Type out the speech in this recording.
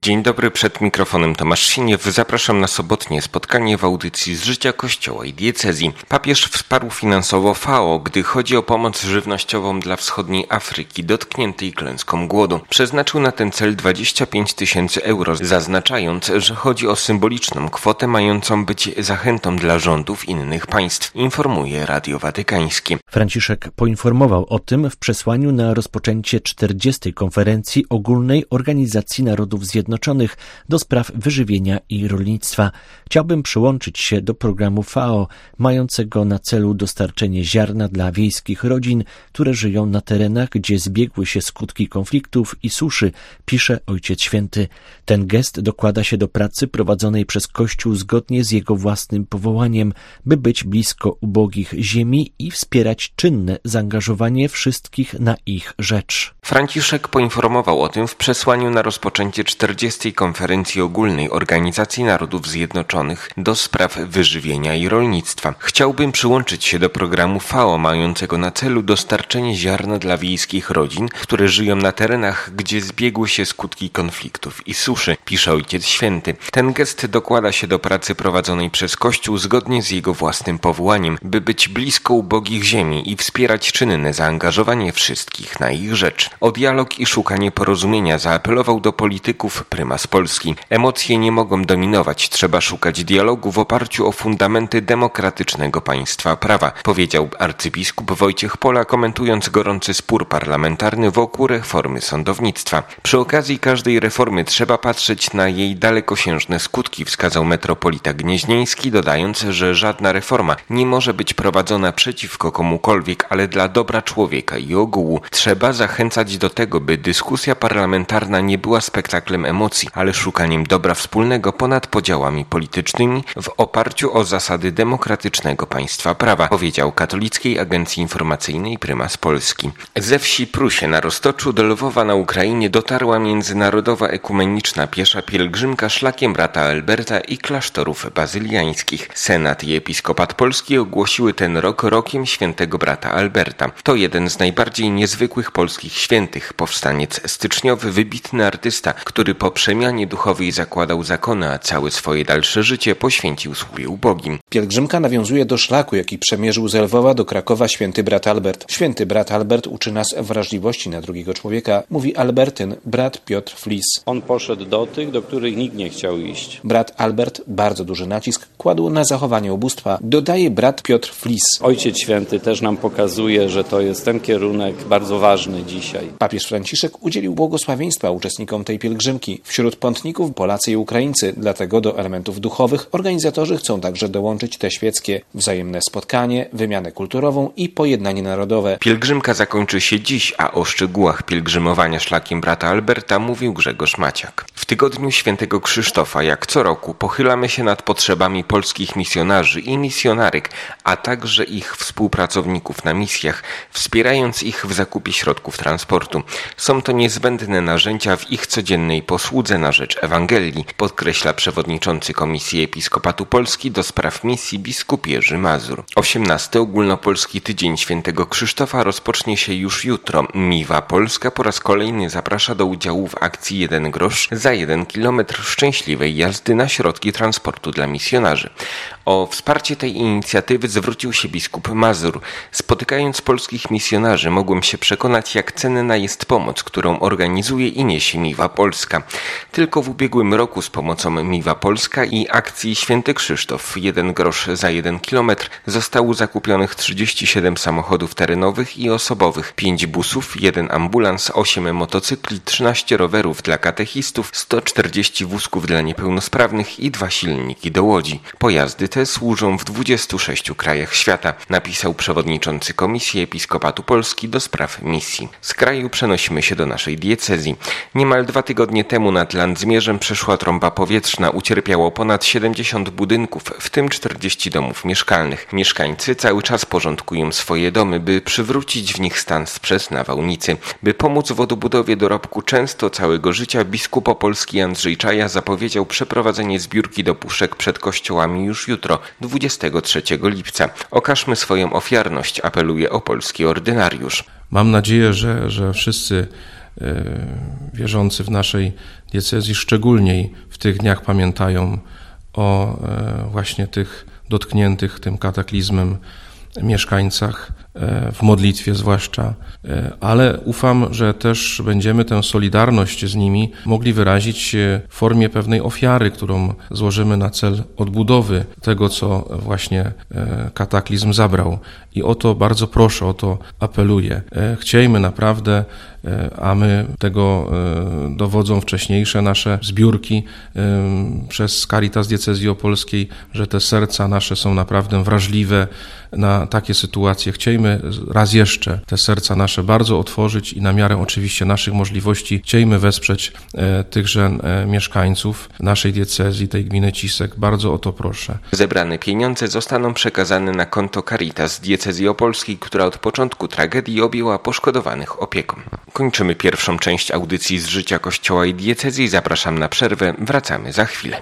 Dzień dobry, przed mikrofonem Tomasz Siniew. Zapraszam na sobotnie spotkanie w audycji z życia Kościoła i diecezji. Papież wsparł finansowo FAO, gdy chodzi o pomoc żywnościową dla wschodniej Afryki dotkniętej klęską głodu. Przeznaczył na ten cel 25 000 euro, zaznaczając, że chodzi o symboliczną kwotę mającą być zachętą dla rządów innych państw, informuje Radio Watykańskie. Franciszek poinformował o tym w przesłaniu na rozpoczęcie 40. konferencji Ogólnej Organizacji Narodów Zjednoczonych do spraw wyżywienia i rolnictwa. Chciałbym przyłączyć się do programu FAO, mającego na celu dostarczenie ziarna dla wiejskich rodzin, które żyją na terenach, gdzie zbiegły się skutki konfliktów i suszy, pisze Ojciec Święty. Ten gest dokłada się do pracy prowadzonej przez Kościół zgodnie z jego własnym powołaniem, by być blisko ubogich ziemi i wspierać czynne zaangażowanie wszystkich na ich rzecz. Franciszek poinformował o tym w przesłaniu na rozpoczęcie 40. konferencji Ogólnej Organizacji Narodów Zjednoczonych do spraw wyżywienia i rolnictwa. Chciałbym przyłączyć się do programu FAO mającego na celu dostarczenie ziarna dla wiejskich rodzin, które żyją na terenach, gdzie zbiegły się skutki konfliktów i suszy, pisze Ojciec Święty. Ten gest dokłada się do pracy prowadzonej przez Kościół zgodnie z jego własnym powołaniem, by być blisko ubogich ziemi i wspierać czynne zaangażowanie wszystkich na ich rzecz. O dialog i szukanie porozumienia zaapelował do polityków prymas Polski. Emocje nie mogą dominować, trzeba szukać dialogu w oparciu o fundamenty demokratycznego państwa prawa, powiedział arcybiskup Wojciech Pola, komentując gorący spór parlamentarny wokół reformy sądownictwa. Przy okazji każdej reformy trzeba patrzeć na jej dalekosiężne skutki, wskazał metropolita gnieźnieński, dodając, że żadna reforma nie może być prowadzona przeciwko komukolwiek, ale dla dobra człowieka i ogółu. Trzeba zachęcać do tego, by dyskusja parlamentarna nie była spektaklem emocji, ale szukaniem dobra wspólnego ponad podziałami politycznymi w oparciu o zasady demokratycznego państwa prawa, powiedział Katolickiej Agencji Informacyjnej prymas Polski. Ze wsi Prusie na Roztoczu do Lwowa na Ukrainie dotarła międzynarodowa ekumeniczna piesza pielgrzymka szlakiem brata Alberta i klasztorów bazyliańskich. Senat i Episkopat Polski ogłosiły ten rok rokiem świętego brata Alberta. To jeden z najbardziej niezwykłych polskich świętych, powstaniec styczniowy, wybitny artysta, który po przemianie duchowej zakładał zakony, a całe swoje dalsze życie poświęcił służbie ubogim. Pielgrzymka nawiązuje do szlaku, jaki przemierzył z Lwowa do Krakowa święty brat Albert. Święty brat Albert uczy nas wrażliwości na drugiego człowieka, mówi Albertyn, brat Piotr Flis. On poszedł do tych, do których nikt nie chciał iść. Brat Albert bardzo duży nacisk kładł na zachowanie ubóstwa, dodaje brat Piotr Flis. Ojciec Święty też nam pokazuje, że to jest ten kierunek bardzo ważny dzisiaj. Papież Franciszek udzielił błogosławieństwa uczestnikom tej pielgrzymki. Wśród pątników Polacy i Ukraińcy, dlatego do elementów duchowych organizatorzy chcą także dołączyć te świeckie: wzajemne spotkanie, wymianę kulturową i pojednanie narodowe. Pielgrzymka zakończy się dziś, a o szczegółach pielgrzymowania szlakiem brata Alberta mówił Grzegorz Maciak. W tygodniu świętego Krzysztofa, jak co roku, pochylamy się nad potrzebami polskich misjonarzy i misjonarek, a także ich współpracowników na misjach, wspierając ich w zakupie środków transportu. Są to niezbędne narzędzia w ich codziennej posłudze na rzecz Ewangelii, podkreśla przewodniczący Komisji Episkopatu Polski do spraw misji biskup Jerzy Mazur. 18. Ogólnopolski Tydzień Świętego Krzysztofa rozpocznie się już jutro. Miwa Polska po raz kolejny zaprasza do udziału w akcji 1 grosz za 1 kilometr szczęśliwej jazdy na środki transportu dla misjonarzy. O wsparcie tej inicjatywy zwrócił się biskup Mazur. Spotykając polskich misjonarzy, mogłem się przekonać, jak cenna jest pomoc, którą organizuje i niesie Miwa Polska. Tylko w ubiegłym roku z pomocą Miwa Polska i akcji Święty Krzysztof 1 grosz za 1 kilometr zostało zakupionych 37 samochodów terenowych i osobowych, 5 busów, 1 ambulans, 8 motocykli, 13 rowerów dla katechistów, 140 wózków dla niepełnosprawnych i 2 silniki do łodzi. Pojazdy te służą w 26 krajach świata, napisał przewodniczący Komisji Episkopatu Polski do spraw misji. Z kraju przenosimy się do naszej diecezji. Niemal 2 tygodnie temu nad Landzmierzem przeszła trąba powietrzna, ucierpiało ponad 70 budynków, w tym 40 domów mieszkalnych. Mieszkańcy cały czas porządkują swoje domy, by przywrócić w nich stan sprzed nawałnicy. By pomóc w odbudowie dorobku często całego życia, biskup opolski Andrzej Czaja zapowiedział przeprowadzenie zbiórki do puszek przed kościołami już jutro, 23 lipca. Okażmy swoją ofiarność, apeluje opolski ordynariusz. Mam nadzieję, że wszyscy wierzący w naszej diecezji szczególniej w tych dniach pamiętają o właśnie tych dotkniętych tym kataklizmem mieszkańcach, w modlitwie zwłaszcza, ale ufam, że też będziemy tę solidarność z nimi mogli wyrazić w formie pewnej ofiary, którą złożymy na cel odbudowy tego, co właśnie kataklizm zabrał. I o to bardzo proszę, o to apeluję. Chciejmy naprawdę, a my tego dowodzą wcześniejsze nasze zbiórki przez Caritas Diecezji Opolskiej, że te serca nasze są naprawdę wrażliwe na takie sytuacje. Chciejmy raz jeszcze te serca nasze bardzo otworzyć i na miarę oczywiście naszych możliwości chciejmy wesprzeć tychże mieszkańców naszej diecezji, tej gminy Cisek. Bardzo o to proszę. Zebrane pieniądze zostaną przekazane na konto Caritas Diecezji Opolskiej, która od początku tragedii objęła poszkodowanych opieką. Kończymy pierwszą część audycji z życia Kościoła i diecezji. Zapraszam na przerwę. Wracamy za chwilę.